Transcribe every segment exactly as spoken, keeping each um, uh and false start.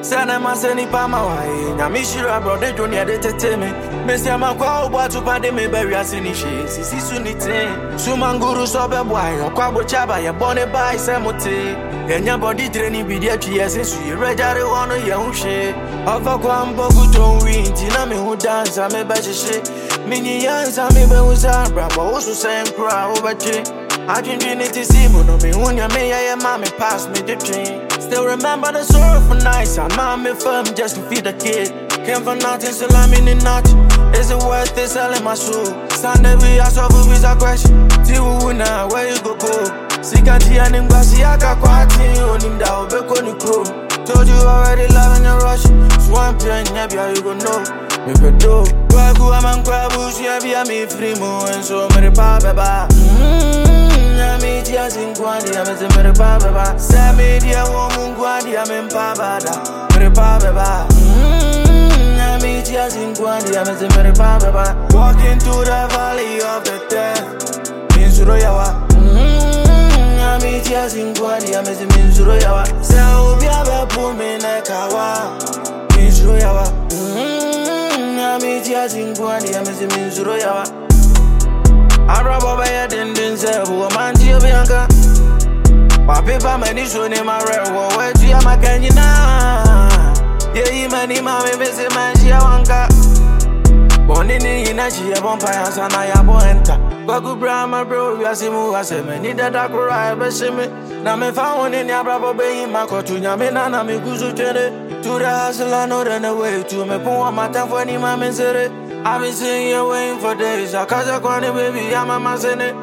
Sana maseni pa mawai na mishira brother junior de tete me mesi amakwa obwa tupa de me bury asini she sisi sunite sumanguru so be boy okwa bochaba ye bone bai se mote enya body training bi de twie sesu ye regare wono ye hwehwe ofa kwa mbogu don win ti na me hu dance me ba hwehwe minyi yansa me be usa brabo usu sen kra obache I dream to see me no me unya me ya mommy pass me the train. Still remember the sorrowful nights I mommy firm just to feed the kid. Came for nothing, still I'm in the notch. Is it worth it selling my soul? Sunday we ask of a question. Till we now where you go go? Sikanti and him gwasi aka kwati on him da obeko ni crow. Told you already loving your rush. Swamp and nebia you go know. Me pedo. Kwaku amankwa bushi abia me free mo and so me pa beba. Nyami tia singwandi ameze mere pa beba. Sami dia wo mungwandi amempa bada. Mere pa beba. Nyami tia singwandi ameze mere pa beba. Walking through the valley of the death. Minzuro yawa. Nyami tia singwandi ameze minzuro yawa. Sa obi abe pumi nekawa. Minzuro yawa. Nyami tia singwandi ameze minzuro yawa. Arabo baya din din sebu manji obianka papi pa mani shoni marewo wetu ya makanyina ye imani mame bese manji awanka boni ni ina chi ya bompa ya sana ya boenta kwaku brama bro ya simu aseme ni dada kura beshime na me fa woni ni abrabo beyin makotu nyame na na me guzu twere tura hasla no run away to me pon mata for ni mame sere. I've been sitting here waiting for days. I cause I want it, baby, I'm a man in it.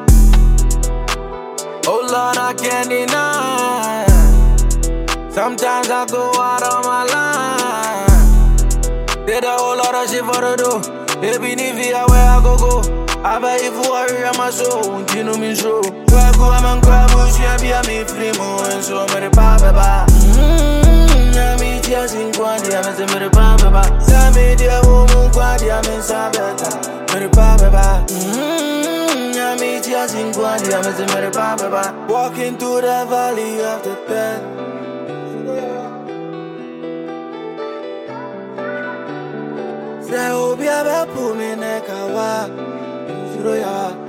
Oh Lord, I can't deny. Sometimes I go out of my line. Did a whole lot of shit for the do. Baby, Nivea, where I go go. I bet if you worry, I'm a soul. You know me so. Where go, I'm on crab, bush, yeah, be a me free mo. And so many papa ba. Nyami tia singwandi ameze mere pa baba. Sami dia wo mungwandi amensa beta. Mere pa baba. Nyami tia singwandi ameze mere pa baba. Walking through the valley of the death. Se obi abe pumi nekawa. Minzuro yawa.